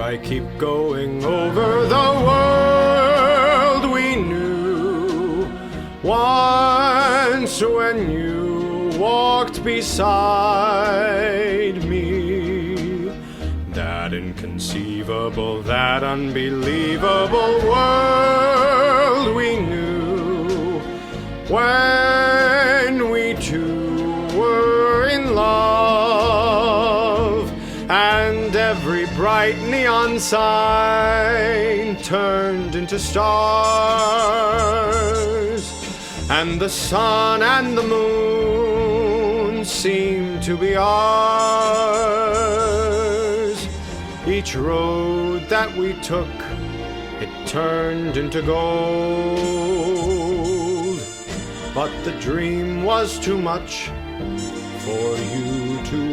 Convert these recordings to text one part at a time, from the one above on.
I keep going over the world we knew once when you walked beside me. That inconceivable, that unbelievable world we knew when we two were in love, and every bright neon sign turned into stars, and the sun and the moon seemed to be ours. Each road that we took, it turned into gold, but the dream was too much for you to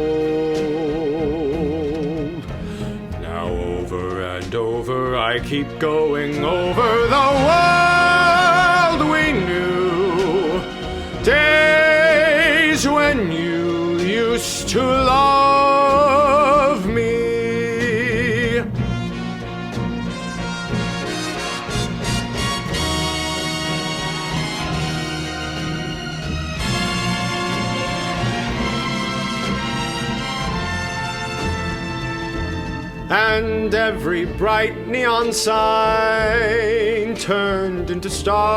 hold. Now over and over I keep going over the world we knew, days when you used to love me. And every bright neon sign turned into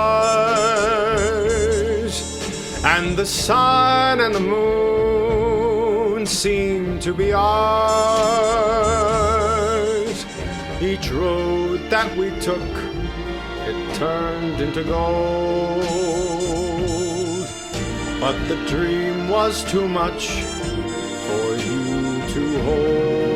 stars, and the sun and the moon seemed to be ours. Each road that we took, it turned into gold, but the dream was too much for you to hold.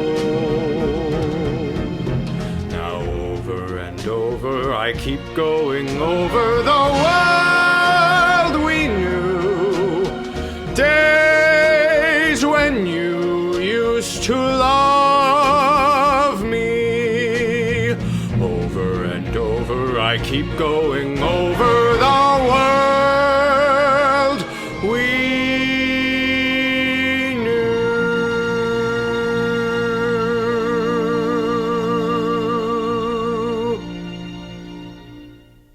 Over, I keep going over the world we knew, days when you used to love me. Over and over, I keep going over